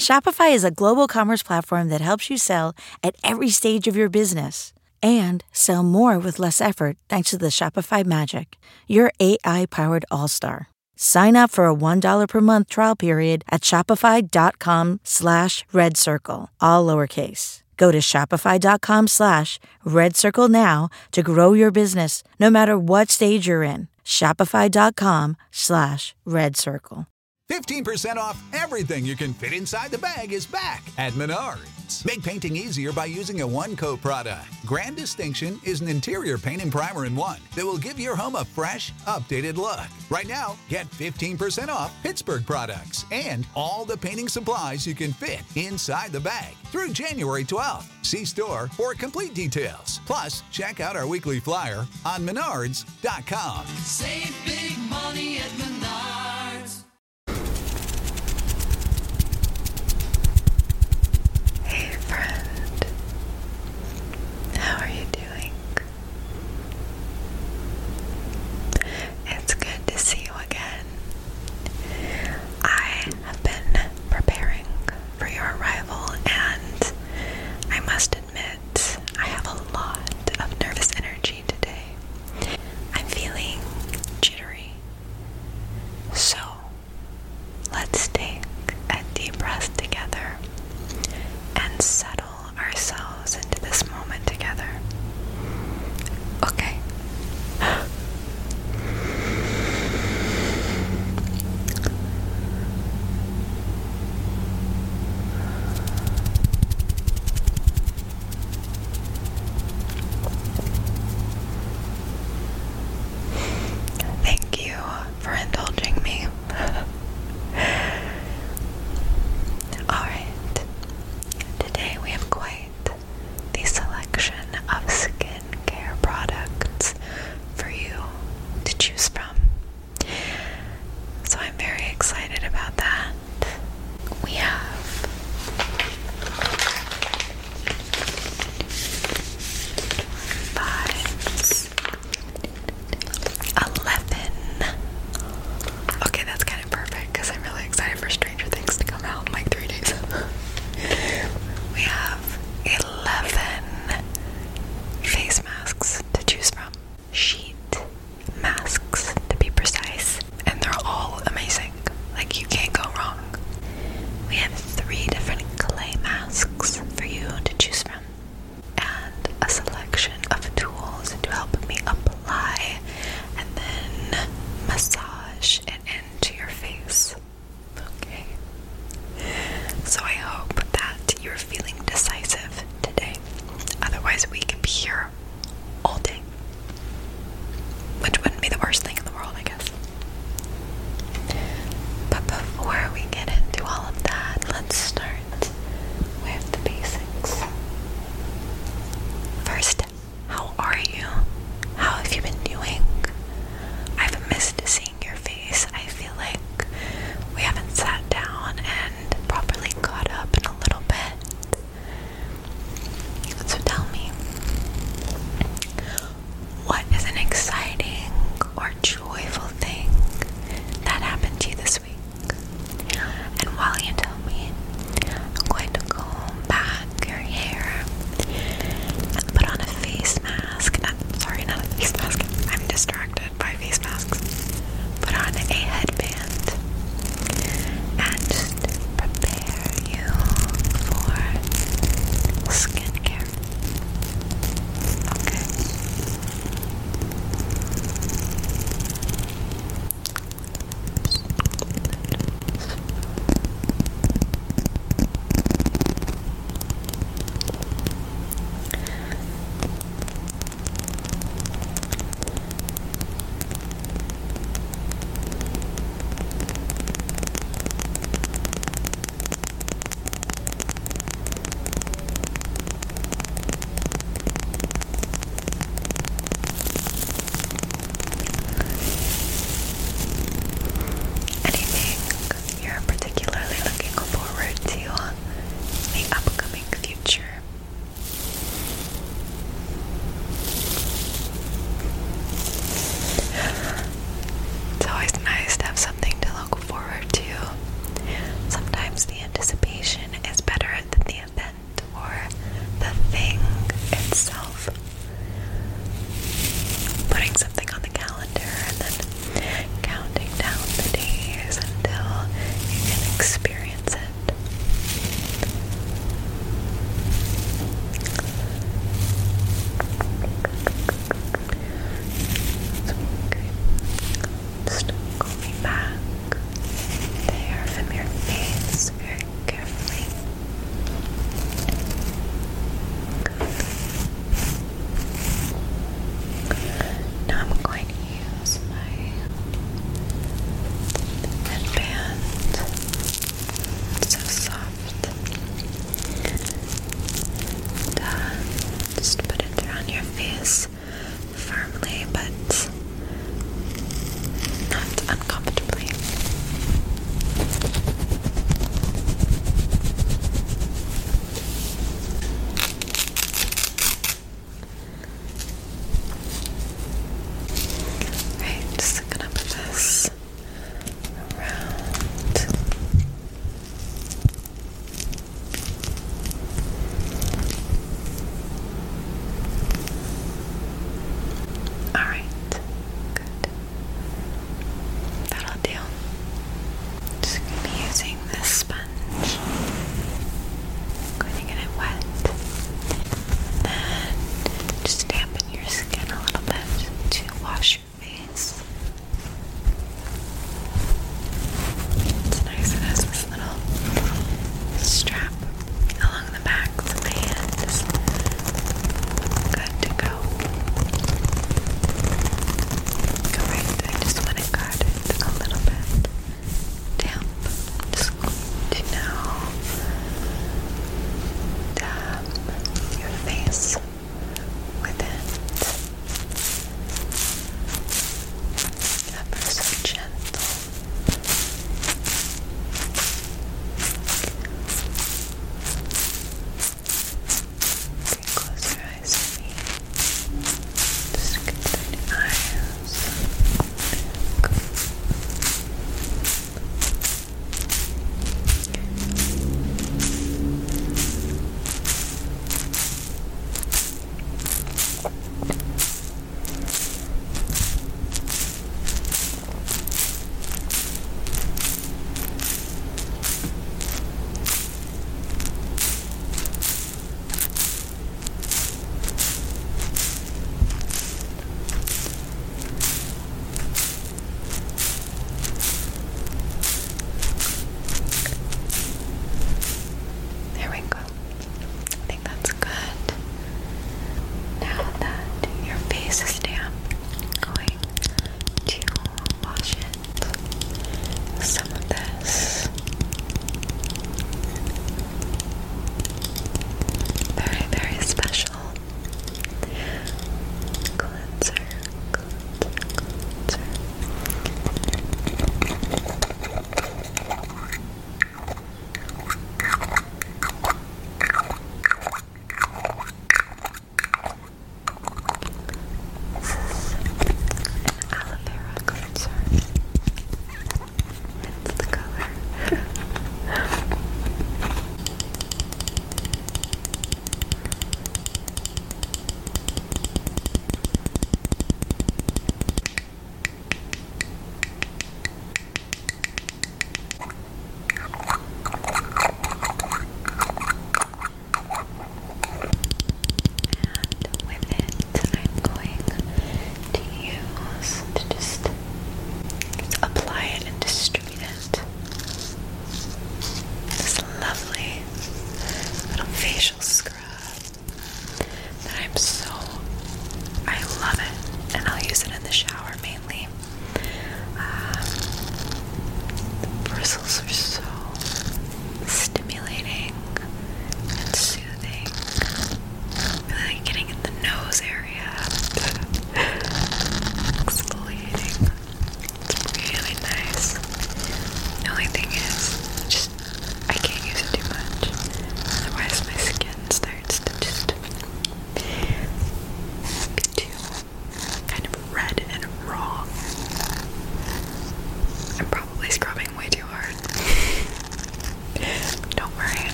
Shopify is a global commerce platform that helps you sell at every stage of your business and sell more with less effort thanks to the Shopify Magic, your AI-powered all-star. Sign up for a $1 per month trial period at shopify.com/redcircle, all lowercase. Go to shopify.com/redcircle now to grow your business no matter what stage you're in. Shopify.com/redcircle. 15% off everything you can fit inside the bag is back at Menards. Make painting easier by using a one-coat product. Grand Distinction is an interior paint and primer in one that will give your home a fresh, updated look. Right now, get 15% off Pittsburgh products and all the painting supplies you can fit inside the bag through January 12th. See store for complete details. Plus, check out our weekly flyer on Menards.com. Save big money at Menards. Hey friend, how are you doing? It's good to see you again. I have been preparing for your arrival, and I must admit, I have a lot of nervous energy today. I'm feeling jittery.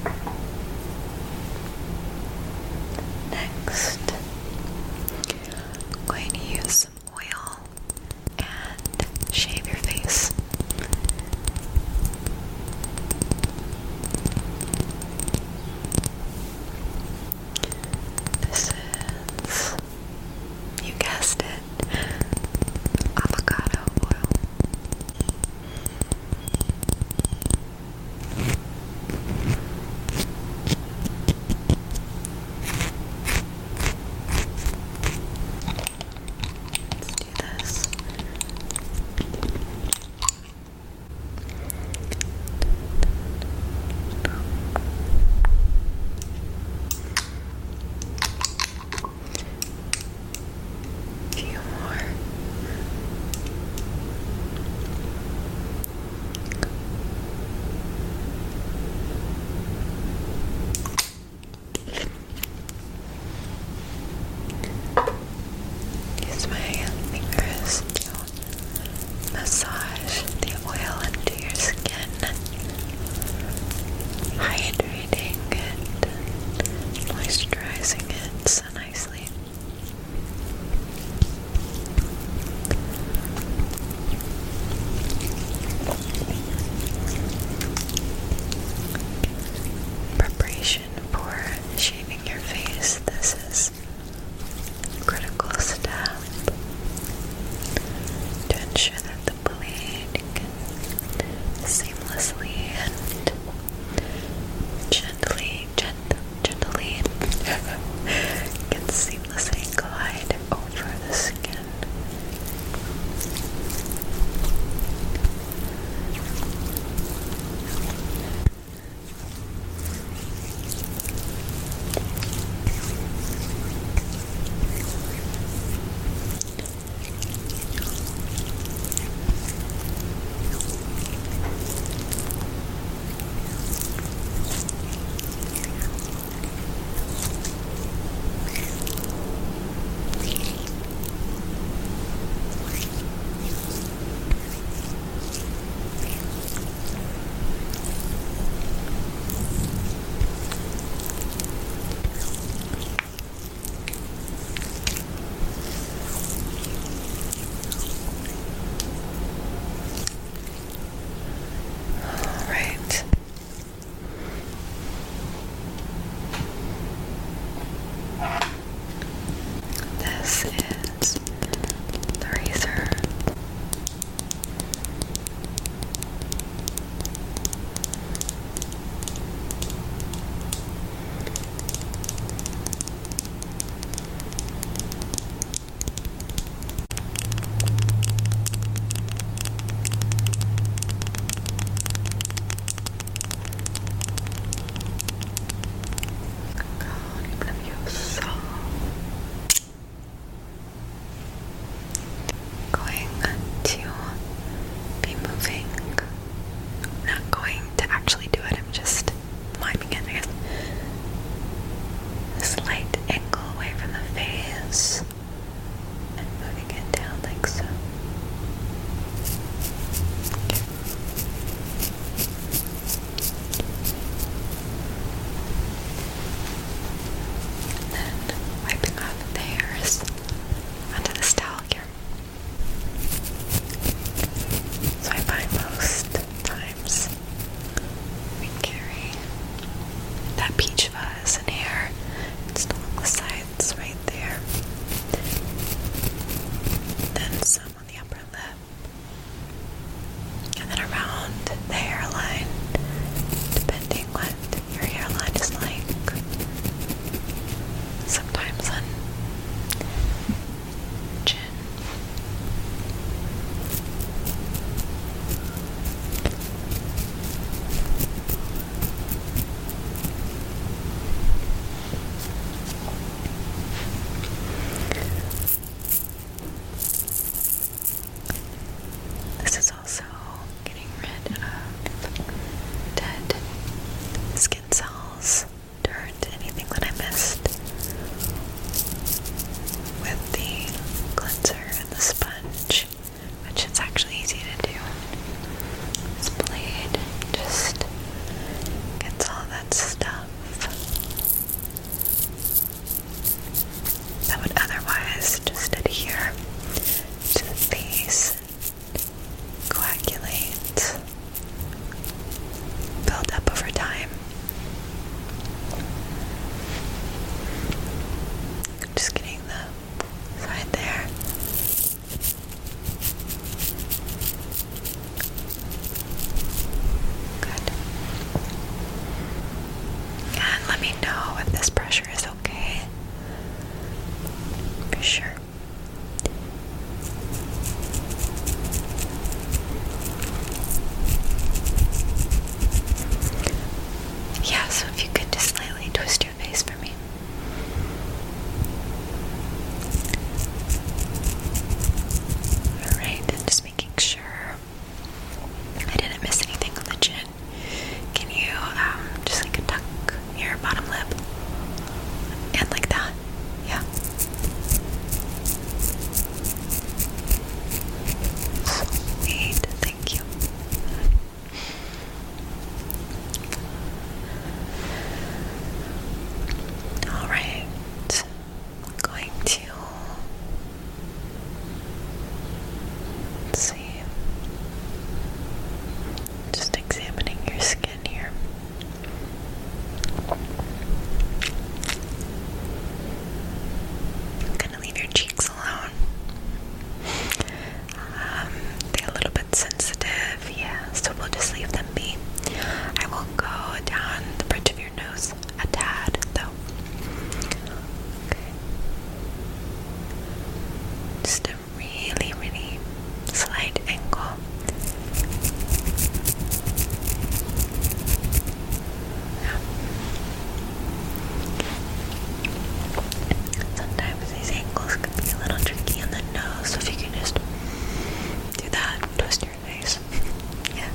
Next, I'm going to use some oil and shave your face. This is, you guessed it, avocado oil. Let's do this. A few more. Use my fingers to massage the oil into your skin, hydrating it, moisturizing it so nicely. Preparation for shaving your face. This is a critical step to ensure that the blade can seamlessly and gently can seamlessly glide over the skin. Alright. This is the razor. God, precioso. Going to be moving. I'm not going to actually do it, I'm just miming it, I guess. A slight angle away from the face and moving it down like so. Then wiping off the hairs onto this towel here. So I find most times we carry that peach fuzz and hair just along the sides right there. Then some on the upper lip. And then around the hairline, depending what your hairline is like. Sometimes on chin. So if you could just slightly twist your face for me. Alright, and just making sure I didn't miss anything on the chin. Can you just like tuck your bottom lip? And like that. Yeah. Sweet, thank you. Alright. I'm going to let's see. Just examining your skin here. I'm gonna leave your cheeks alone. They're a little bit sensitive, yeah, so we'll just leave them be. I will go down the bridge of your nose a tad, though. Okay. Just a really, really slight angle. Yeah. Sometimes these angles can be a little tricky on the nose, so if you can just do that, twist your face. Yeah.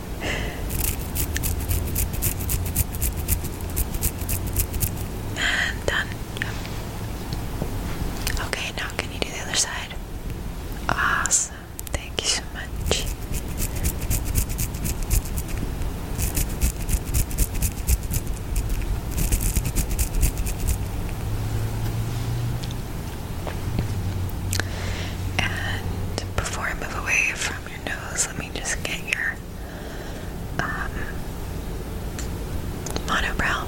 And done. Yep. Okay, now can you do the other side? Awesome. Thank you so much. And before I move away from your nose, let me just get your monobrow.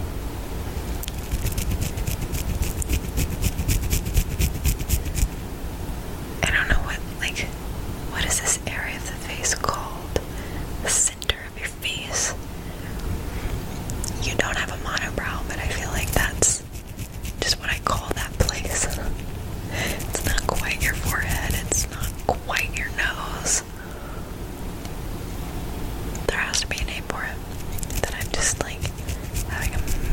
I don't know what is this area of the face called? The center of your face. You don't have a monobrow, but I feel like that's just what I call that place. It's not quite your forehead, it's not quite your nose. There has to be a name for it that I'm just like having a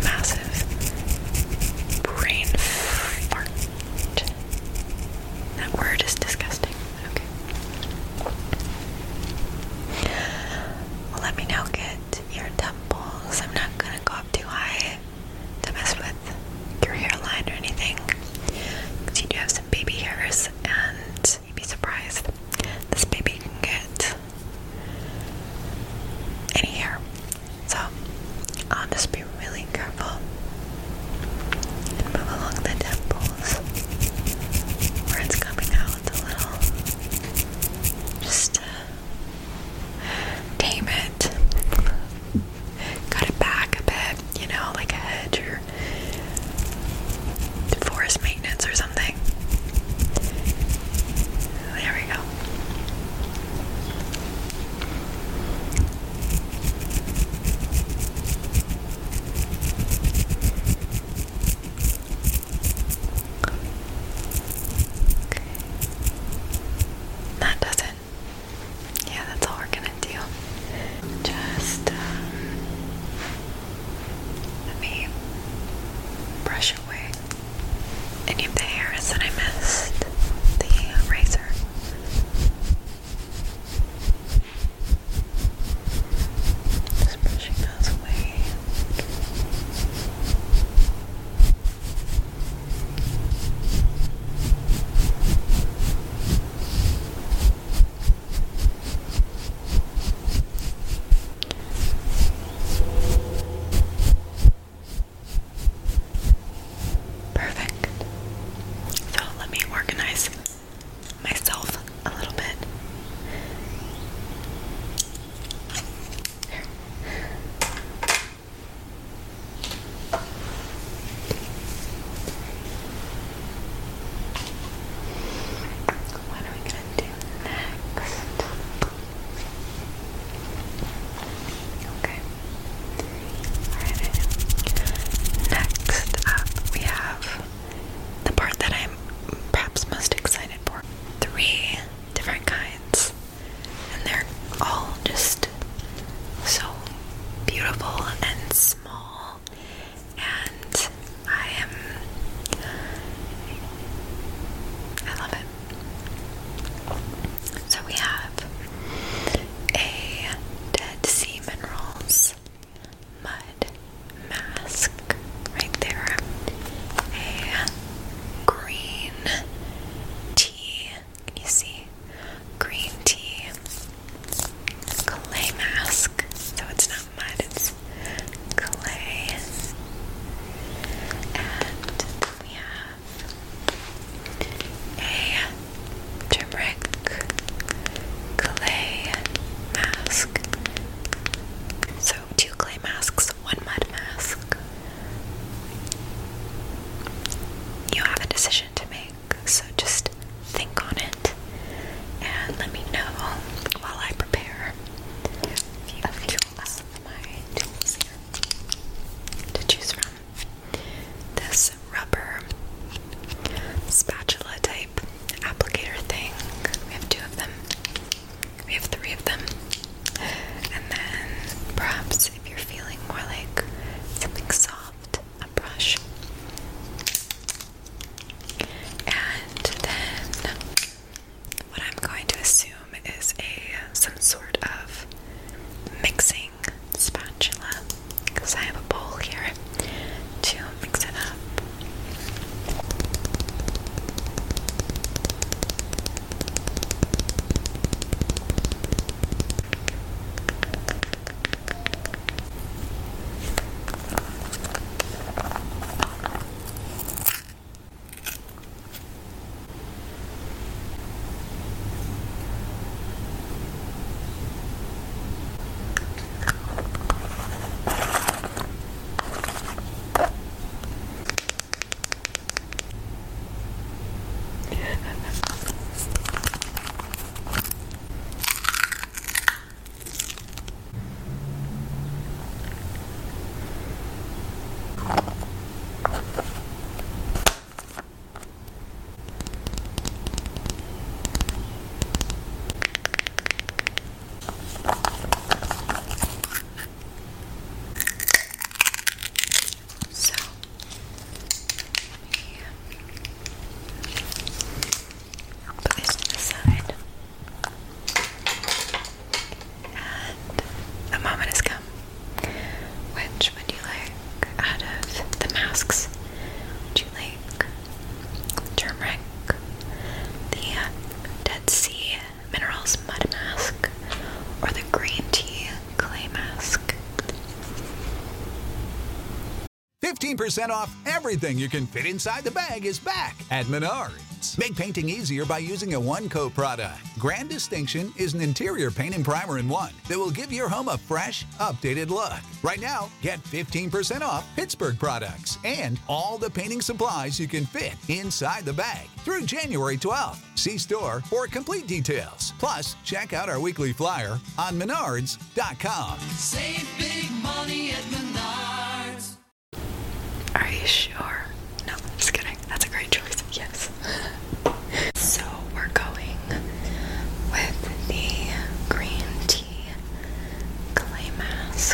15% off everything you can fit inside the bag is back at Menards. Make painting easier by using a one-coat product. Grand Distinction is an interior paint and primer in one that will give your home a fresh, updated look. Right now, get 15% off Pittsburgh products and all the painting supplies you can fit inside the bag through January 12th. See store for complete details. Plus, check out our weekly flyer on Menards.com. Save big money at Menards. Are you sure? No, just kidding. That's a great choice. Yes. So we're going with the green tea clay mask.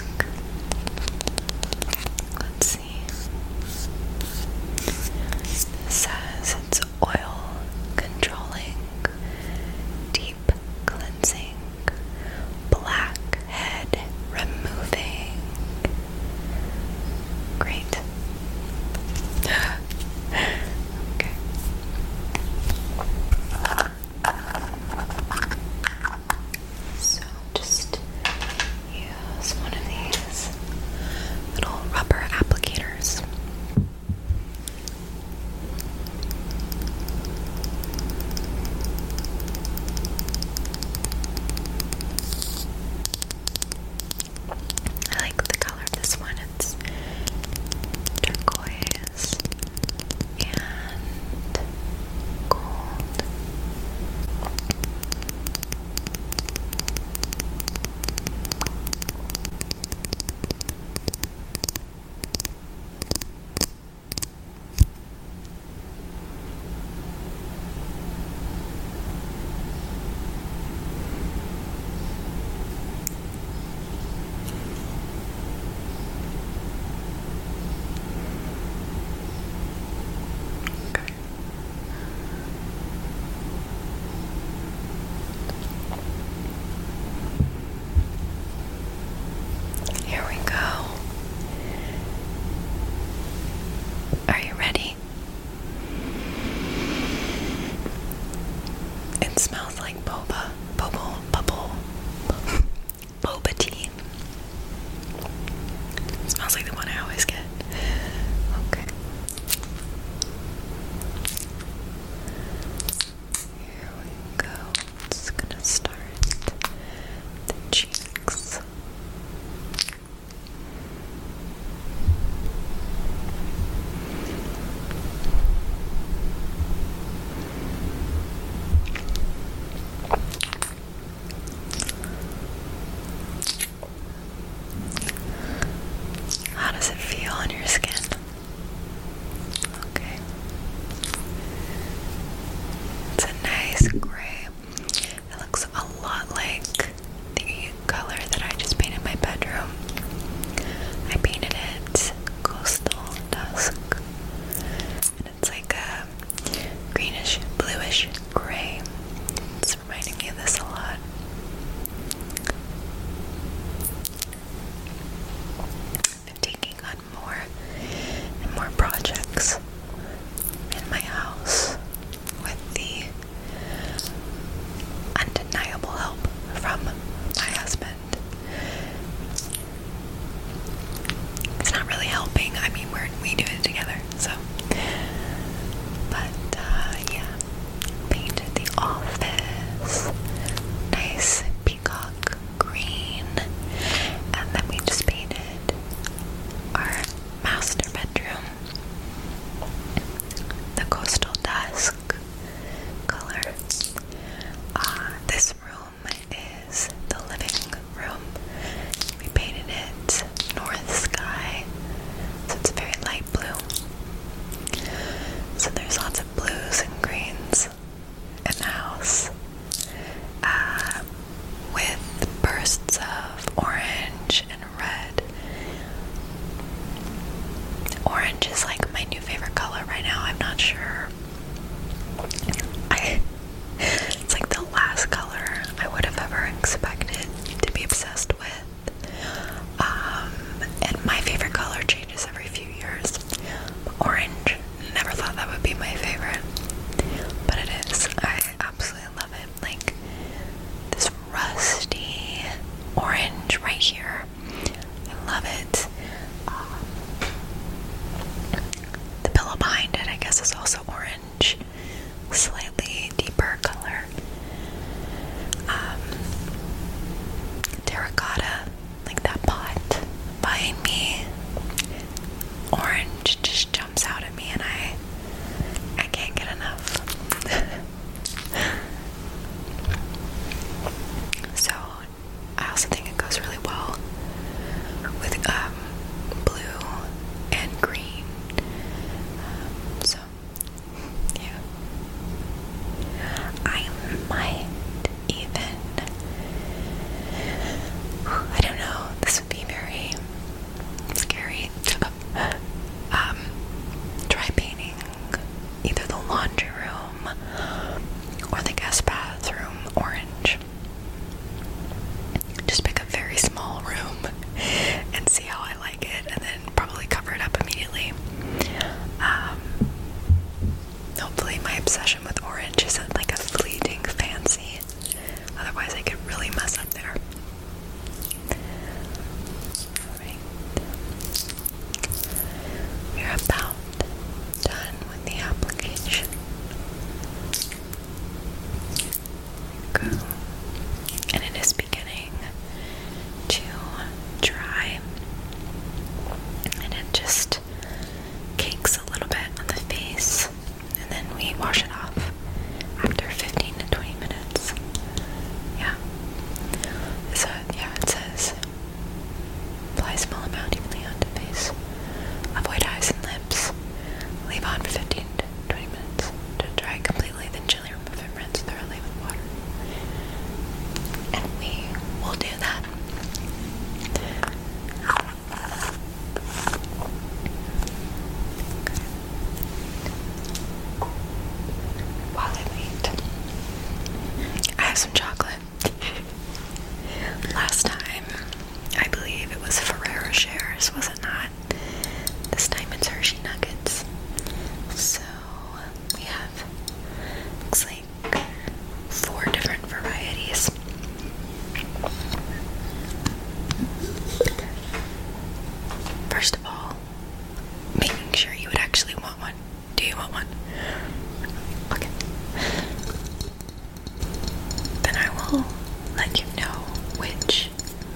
Let's see. It says it's oil controlling, deep cleansing, blackhead removing. Great. Okay. So just use one of these little rubber applicators. I like the color of this one. It's turquoise and gold. Okay. Here we go. Are you ready? It smells like boba tea. It smells like the one I always get. Okay. Here we go. Just gonna start the cheeks. How does it feel on your skin? Okay. It's a nice gray. It looks a lot like the color that I just painted my bedroom. I painted it coastal dusk. And it's like a greenish, bluish gray. It's reminding me of this a lot. I've been taking on more and more projects in my house with the undeniable help from my husband. It's not really helping. I mean, we do it together, so. But, yeah. Painted the office. Nice peacock green. And then we just painted our master bedroom. The coastal dusk color. This room is the living room. We painted it north sky, so it's very light blue. So there's lots of blues and greens in the house, with bursts of orange and red. Orange is like my new favorite color right now. I'm not sure. It's like the last color I would have ever expected to be obsessed with. And my favorite color changes every few years. Orange, never thought that would be my favorite, but it is. I absolutely love it. Like this rusty orange right here. I love it. Hershey nuggets. So we have, looks like 4 different varieties. First of all, making sure you would actually want one. Do you want one? Okay. Then I will let you know which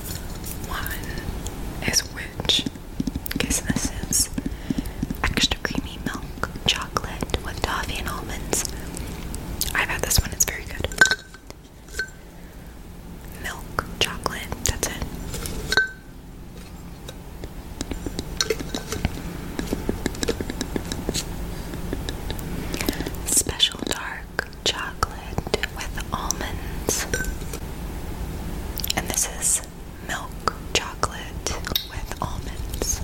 one is which. Okay, so this is extra creamy milk chocolate with toffee and almonds. I've had this one, it's very good. Milk chocolate, that's it. Special dark chocolate with almonds. And this is milk chocolate with almonds.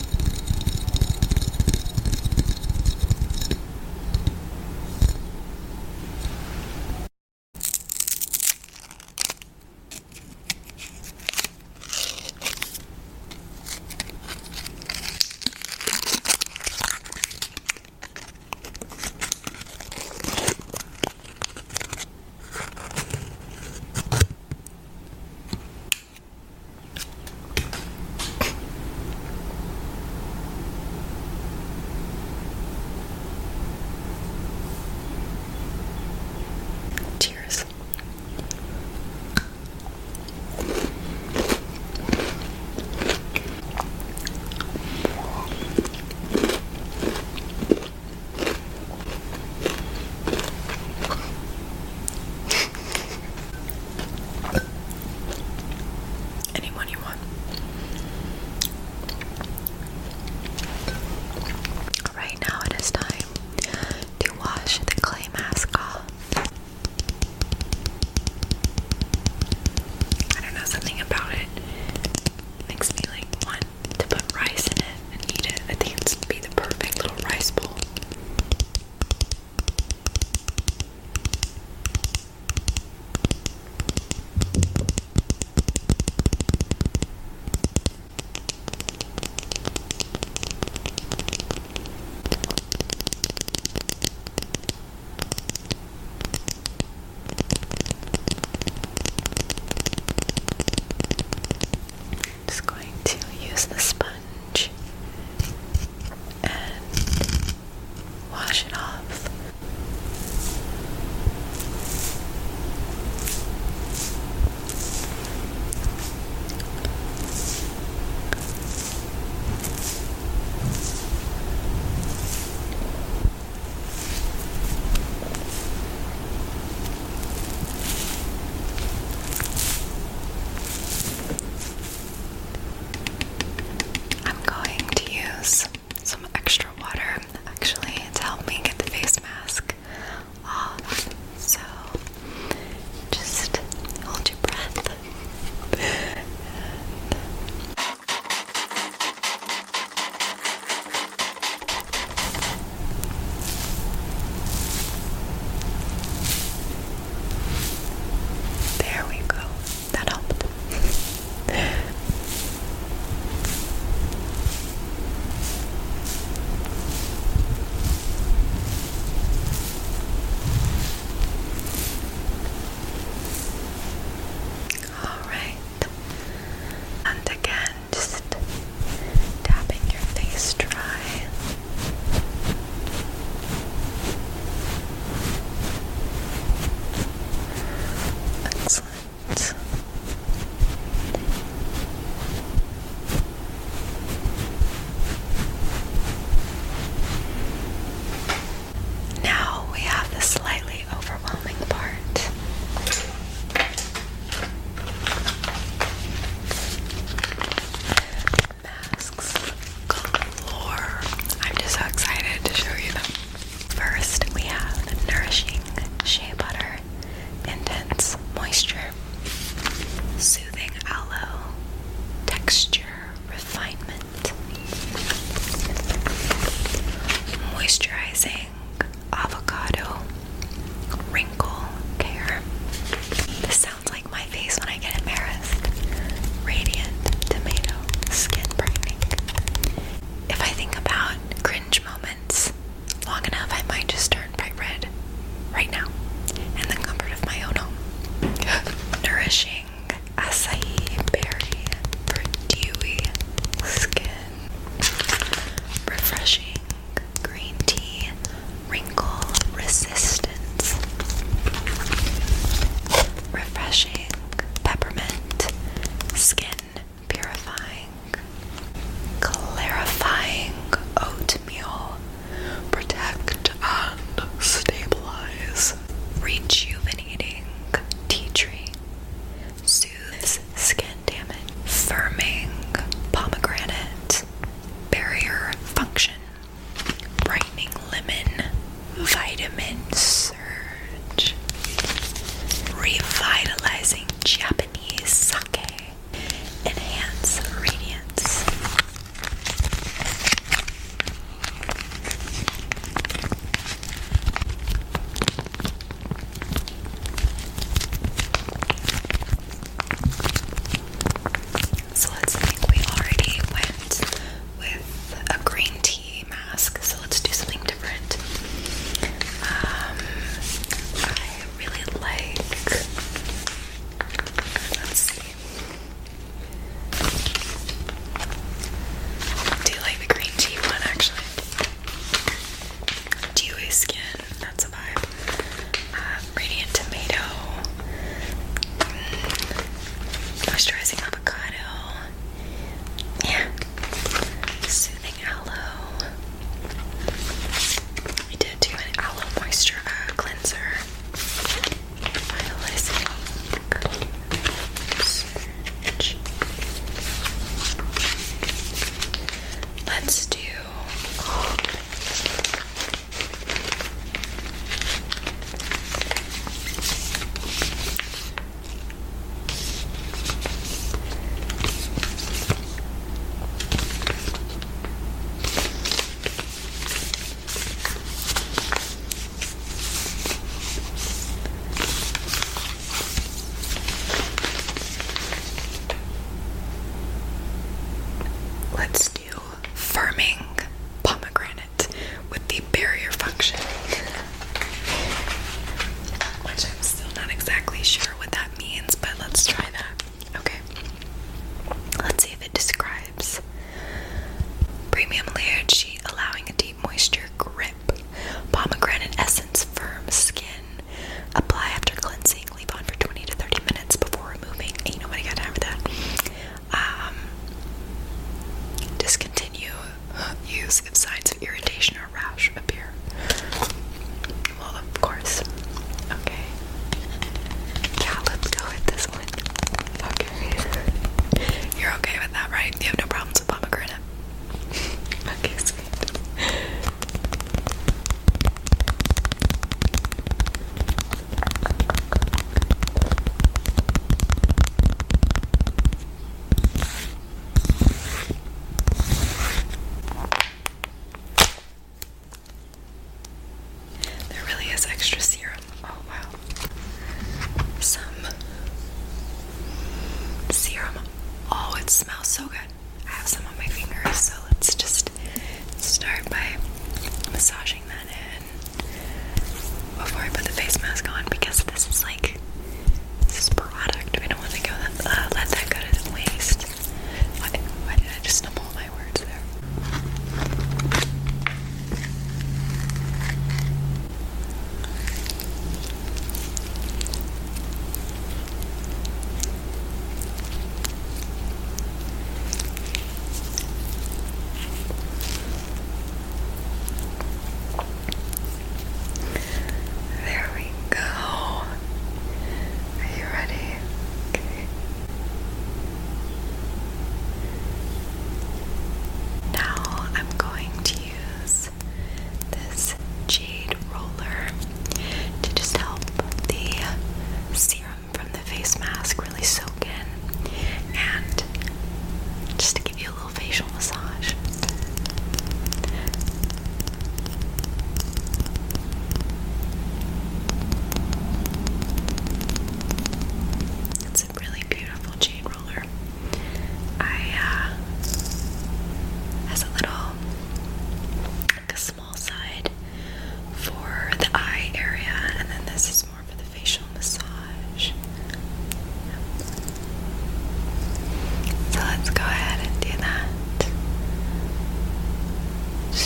Cheers. Anyone you want. Right now it is time to wash the clay mask off. I don't know, something about it makes me like want to put rice in it and eat it. I think it's be the perfect little rice bowl. Just going to use the sponge and wash it off. I'm going to use some extra water. Actually, it's helped me get the face mask off. So just hold your breath. There we go. That helped. refreshing green tea, wrinkle resistance. Refreshing peppermint, skin purifying. Clarifying oatmeal, protect and stabilize. Rejuvenating tea tree, soothes skin damage. Firming pomegranate, barrier function. Brightening lemon, vitamin surge. Revitalizing Japanese sake, enhance radiance. So let's think, we already went with a green tea mask, so let's do something different. I really like, let's see. Do you like the green tea one, actually? Dewy skin, that's a vibe. Radiant tomato. Moisturizing avocado. Yeah. Soothing aloe. We did do an aloe moisture cleanser. Revitalizing surge. Let's do let's do firming pomegranate with the barrier function, which I'm still not exactly sure what that means, but let's try that. Okay, let's see if it describes. Premium layered sheet allowing a deep moisture grip. Pomegranate essence, firm skin. Apply after cleansing. Leave on for 20 to 30 minutes before removing. Ain't nobody got time for that. Discontinue use if signs of irritation or rash appear. Well, of course. Okay. Yeah, let's go with this one. Okay. You're okay with that, right? You have no problems with pomegranate? Okay, sweet. There really is extra serum. Oh wow. Some serum. Oh, it smells so good. I have some on my fingers, so let's just start by massaging that in before I put the face mask on, because this is like, this is product. We don't want to go let that go to waste. Why did I just stumble on my words there? There we go. Are you ready? Okay. Now I'm going to use this jade roller to just help the serum from the face mask really soak in, and just to give you a little facial massage. It's a really beautiful jade roller. Has a little, like a small side for the eye area, and then this is more for the facial massage. So let's go ahead and do that.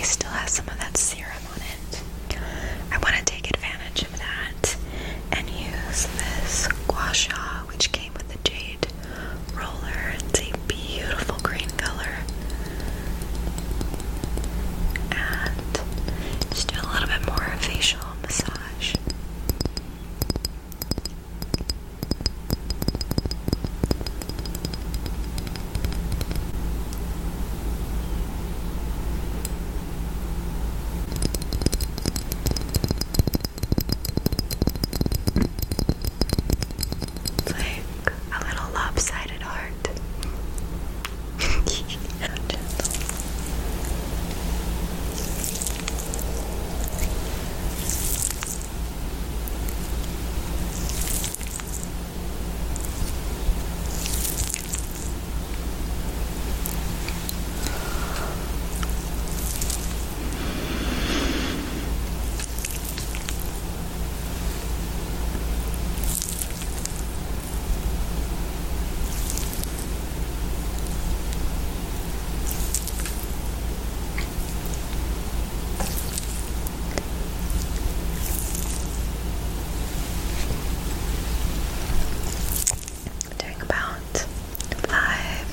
still has some of that serum on it. I want to take advantage of that and use this gua sha, which came with the jade roller. It's a beautiful green color. And just do a little bit more facial massage. It's like a little lopsided heart. Doing about 5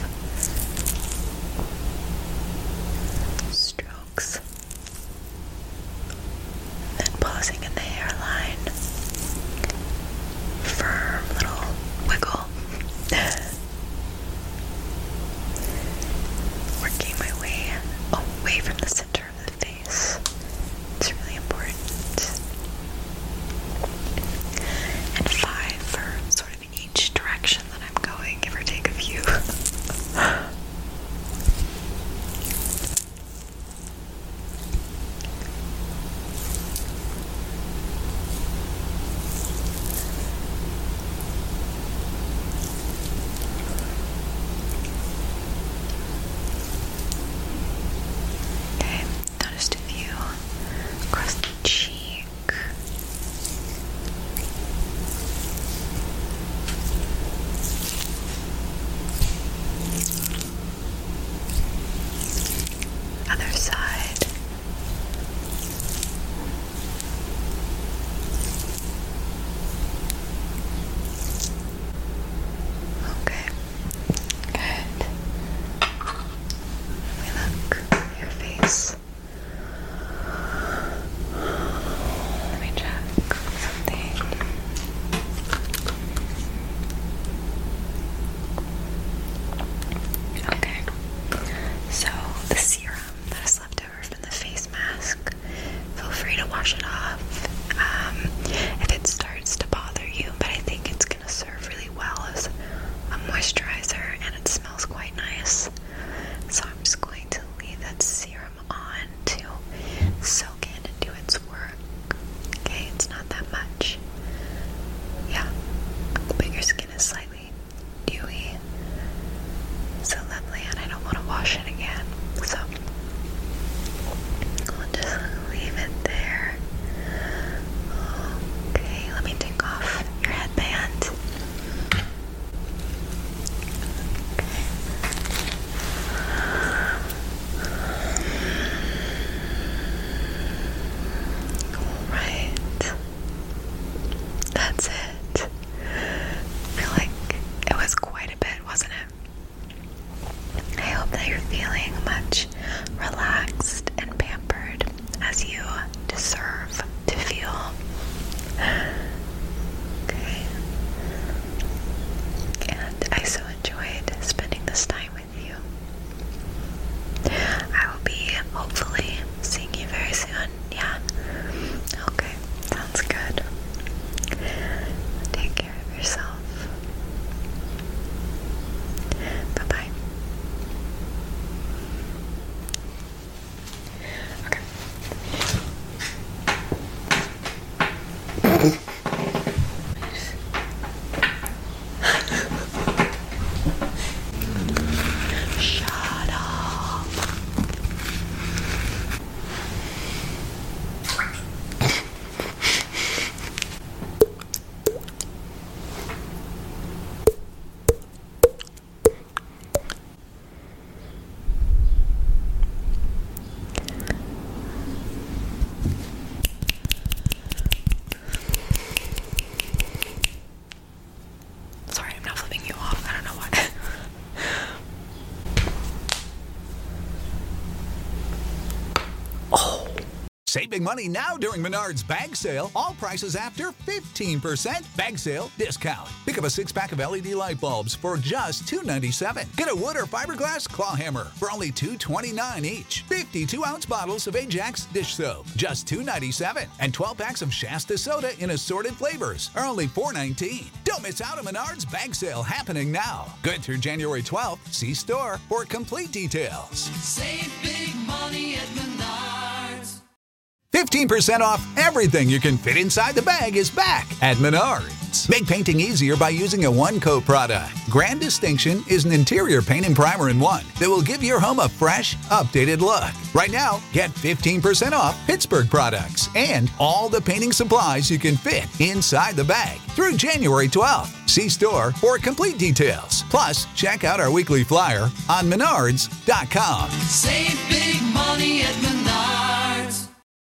strokes, then pausing in the hairline. Firm little wiggle. Working my way away from the center of the face. It's really important. And 5 for sort of each direction that I'm going, give or take a few. Okay, now just a few across the cheek. Other side. Okay, good. Let me look at your face. Let me check something. Okay, so the serum that is left over from the face mask, feel free to wash it off if it starts to bother you, but I think it's going to serve really well as a moisturizer and it smells quite nice. So I'm just going to leave that serum on to soak in and do its work. Okay, it's not that much. Yeah, but your skin is slightly dewy. So lovely, and I don't want to wash it again. So I'll just leave it there. Okay, let me take off your headband. Alright. That's it. I feel like it was quite a bit, wasn't it? I hope that you're feeling much relaxed and pampered as you deserve to feel. Okay. And I so enjoyed spending this time with you. I will be hopefully seeing you very soon. Yeah? Okay. Sounds good. Take care of yourself. Bye-bye. Shut up. Save big money now during Menards Bag Sale. All prices after 15% Bag Sale discount. Pick up a 6-pack of LED light bulbs for just $2.97. Get a wood or fiberglass claw hammer for only $2.29 each. 52-ounce bottles of Ajax dish soap, just $2.97. And 12 packs of Shasta soda in assorted flavors are only $4.19. Don't miss out on Menards Bag Sale happening now. Good through January 12th. See store for complete details. Save big money at Menards. 15% off everything you can fit inside the bag is back at Menards. Make painting easier by using a one-coat product. Grand Distinction is an interior paint and primer in one that will give your home a fresh, updated look. Right now, get 15% off Pittsburgh products and all the painting supplies you can fit inside the bag through January 12th. See store for complete details. Plus, check out our weekly flyer on Menards.com. Save